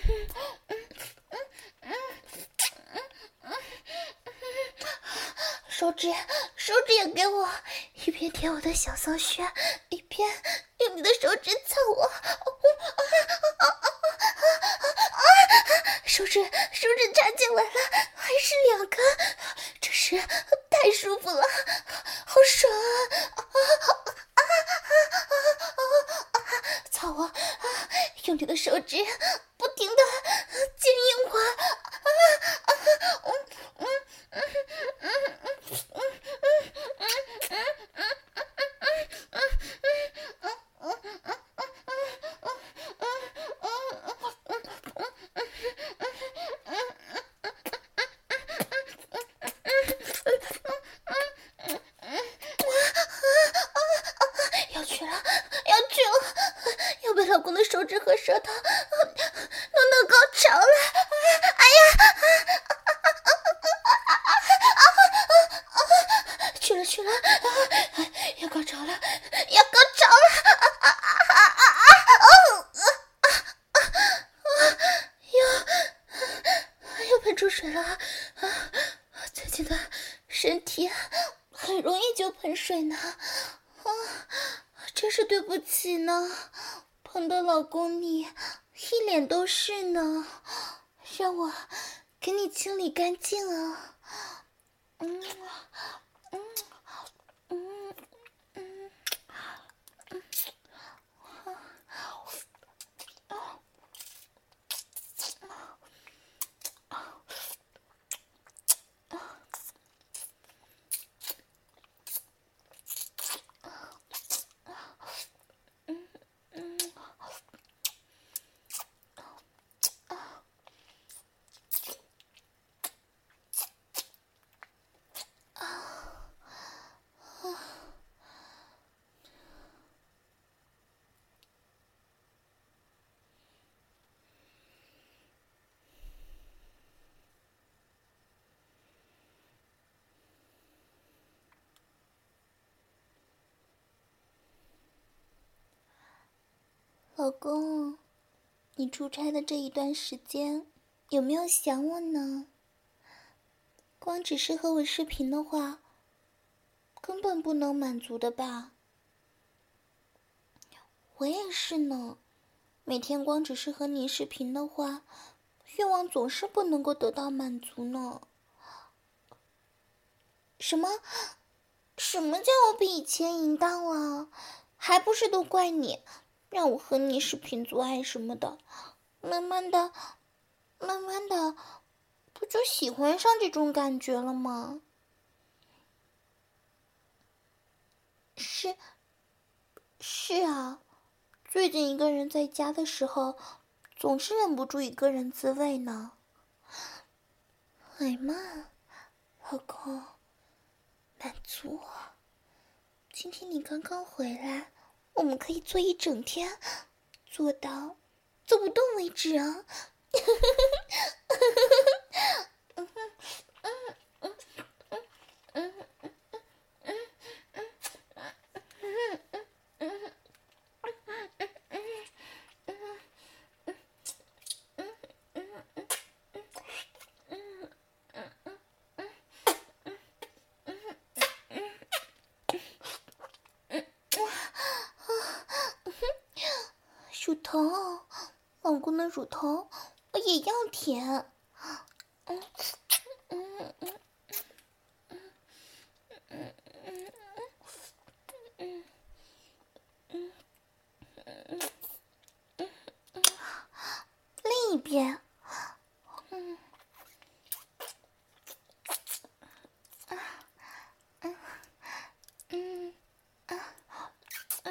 手指手指也给我，一边舔我的小骚穴，一边用你的手指蹭我。手指手指插进来了，还是两个，真是太舒服了，好爽啊！啊啊啊啊好啊啊！用力的手指不停的坚硬滑啊啊！嗯嗯嗯嗯嗯嗯要去了，要去了，要被老公的手指和舌头弄到高潮了！哎呀！去了去了，要高潮了，要高潮了！又又喷出水了！最近的身体很容易就喷水呢。啊，真是对不起呢，喷的老公你一脸都是呢，让我给你清理干净啊。嗯嗯嗯嗯嗯老公，你出差的这一段时间有没有想我呢？光只是和我视频的话，根本不能满足的吧？我也是呢，每天光只是和你视频的话，愿望总是不能够得到满足呢。什么？什么叫我比以前淫荡了？还不是都怪你，让我和你视频做爱什么的，慢慢的，慢慢的，不就喜欢上这种感觉了吗？是，是啊，最近一个人在家的时候，总是忍不住一个人自慰呢。哎妈，老公，满足我！今天你刚刚回来，我们可以做一整天，做到做不动为止啊！乳头，老公的乳头我也要舔。嗯嗯嗯嗯嗯嗯嗯嗯嗯，另一边，嗯啊嗯嗯啊啊。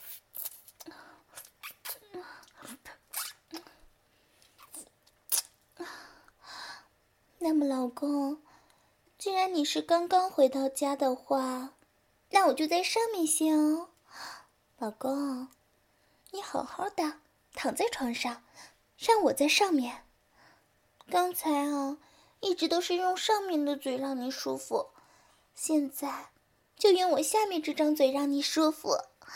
那么老公，既然你是刚刚回到家的话，那我就在上面先哦。老公，你好好的躺在床上，让我在上面。刚才啊，一直都是用上面的嘴让你舒服，现在就用我下面这张嘴让你舒服。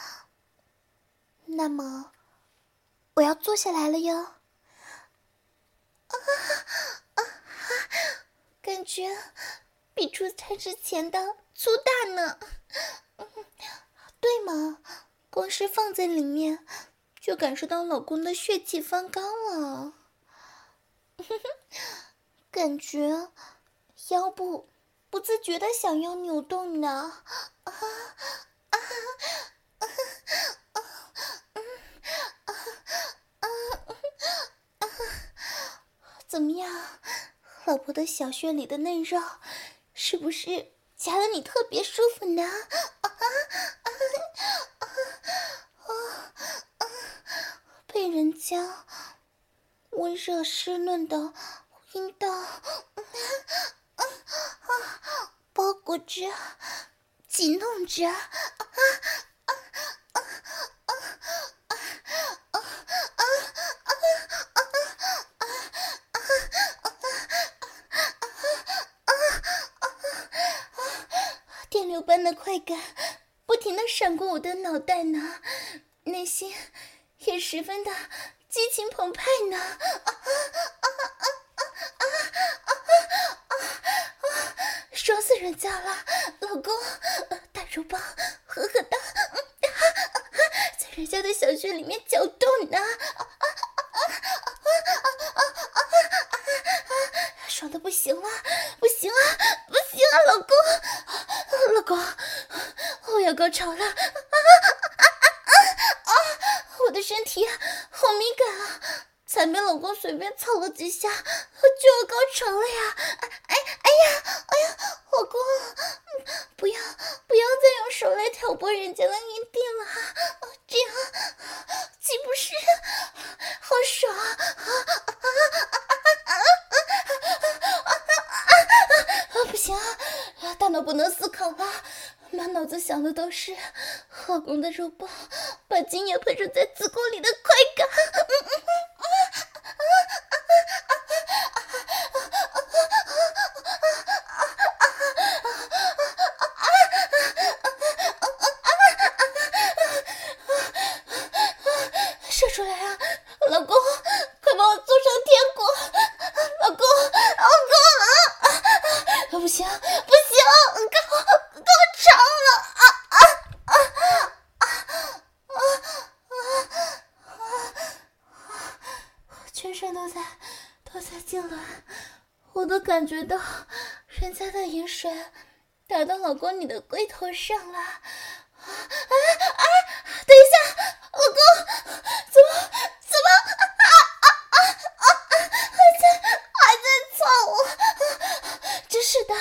那么，我要坐下来了哟。啊啊！感觉比出差之前的粗大呢。对吗？光是放在里面，就感受到老公的血气方刚了。感觉腰部不自觉的想要扭动呢。啊啊啊啊！ 老婆的小穴里的嫩肉是不是夹得你特别舒服呢？啊啊啊啊啊！被人家温热湿润的阴道包裹着、紧弄着，啊啊啊啊啊啊电流般的快感不停地闪过我的脑袋呢，内心也十分的激情澎湃呢。啊啊啊啊啊啊啊！爽死人家了，老公，大肉棒狠狠的在人家的小穴里面搅动呢。爽的不行了，不行啊，不行啊，老公，老公，我要高潮了！啊啊啊啊！我的身体好敏感啊，才被老公随便操了几下，就要高潮了呀！哎哎呀，哎呀，老公，不要不要再用手来挑拨人家的阴蒂了，这样岂不是好爽啊？不行啊，大脑不能思考了，满脑子想的都是老公的肉棒把精液喷射在子宫里的快感。射出来啊，老公，快把我做成天国！老公，老公，不行，不行，高高潮了！啊啊啊啊啊啊啊！全身都在都在痉挛，我都感觉到人家的饮水打到老公你的龟头上了。啊啊！等一下，老公，怎么怎么啊啊啊啊！还在还在操我！真是的，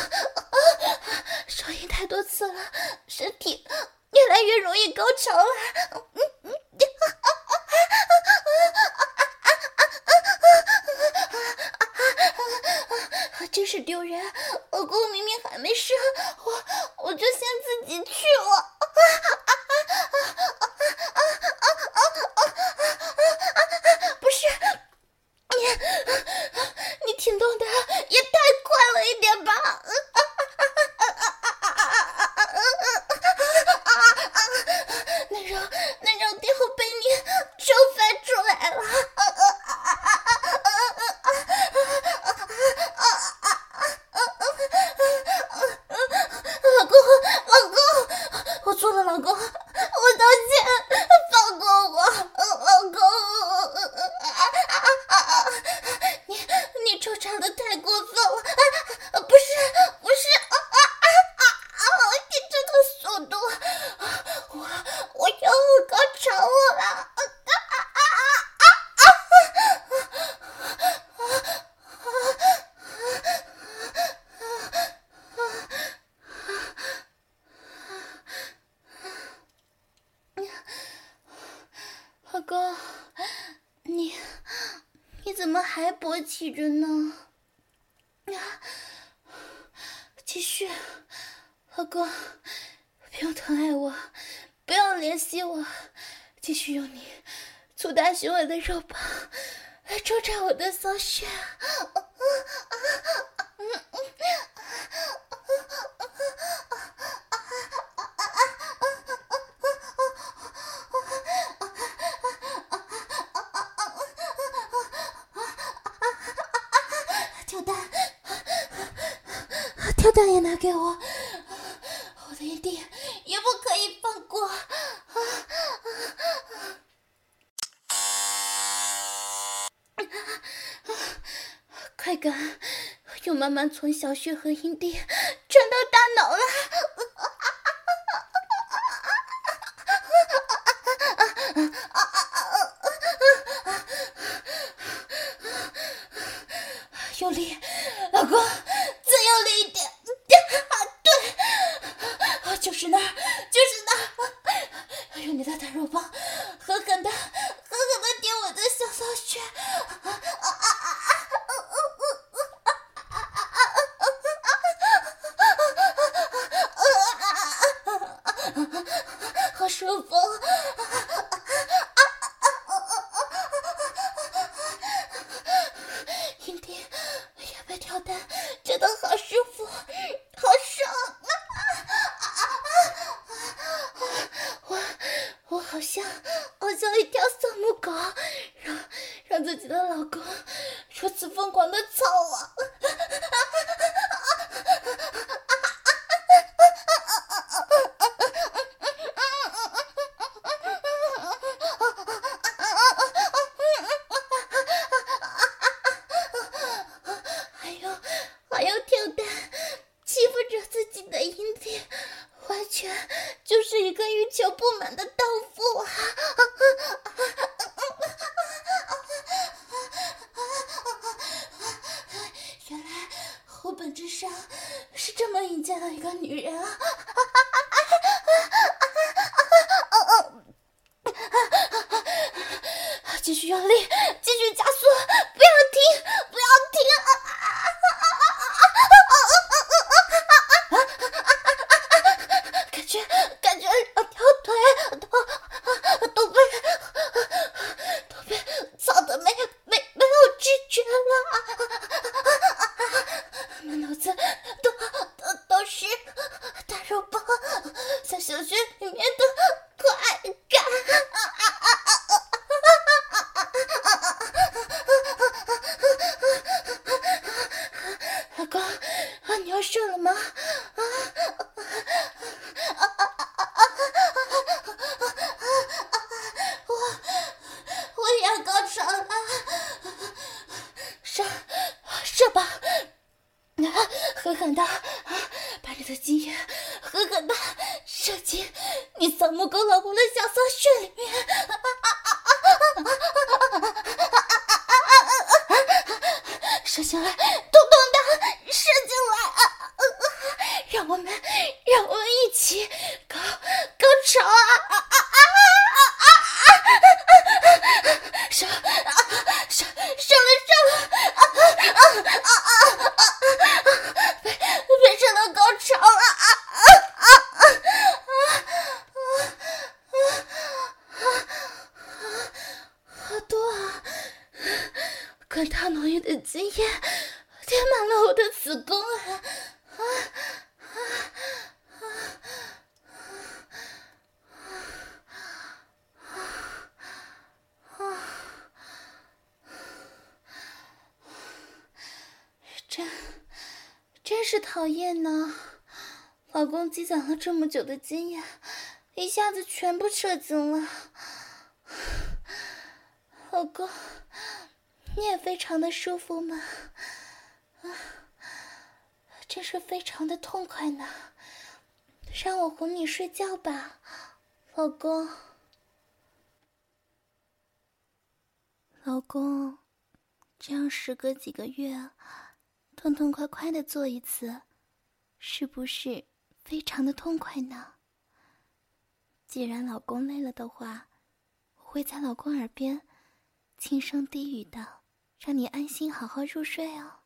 手淫太多次了，身体越来越容易高潮了。嗯嗯，真是丢人！老公明明还没射，我我就先自己去了。不是你，你停动的也太快了一点吧？那肉那肉最后被你抽翻出来了。老公，老公，我错了，老公，我道歉，放过我，老公。你你抽插的太过分了，啊、不是不是啊啊啊啊啊！你这个速度，我我要高潮了！啊啊啊啊老公，你你怎么还勃起着呢？继续，老公，不用疼爱我，不要怜惜我，继续用你粗大雄伟的肉棒来抽插我的骚穴。跳蛋，跳蛋也拿给我，我的阴蒂也不可以放过。快感又慢慢从小穴和阴蒂传到大脑了。用力自己的老公如此疯狂的操我。还有还有跳蛋欺负着自己的阴蒂，完全就是一个欲求不满的荡妇啊！原来我本质上是这么淫贱的一个女人啊！继续用力，继续加速，不要停，不要停！感觉感觉两条腿都都被都被操得没没没有知觉了，满脑子都都都是大肉棒在小穴里面的快感。老公，啊，你要射了吗？啊！我我也要高潮了，射射吧，狠狠的把你的精液狠狠的射进你扫母狗老婆的小骚穴里面。射进来，痛痛的射进来，让我们让我们一起高高潮啊！射射射了射了，被被射到高潮了！好多啊！可大浓郁的精液填满了我的子宫啊！啊啊啊啊啊！真真是讨厌呢！老公积攒了这么久的精液，一下子全部射精了。老公，你也非常的舒服吗？啊，真是非常的痛快呢。让我哄你睡觉吧，老公。老公，这样时隔几个月，痛痛快快的做一次，是不是非常的痛快呢？既然老公累了的话，我会在老公耳边轻声低语的，让你安心好好入睡哦。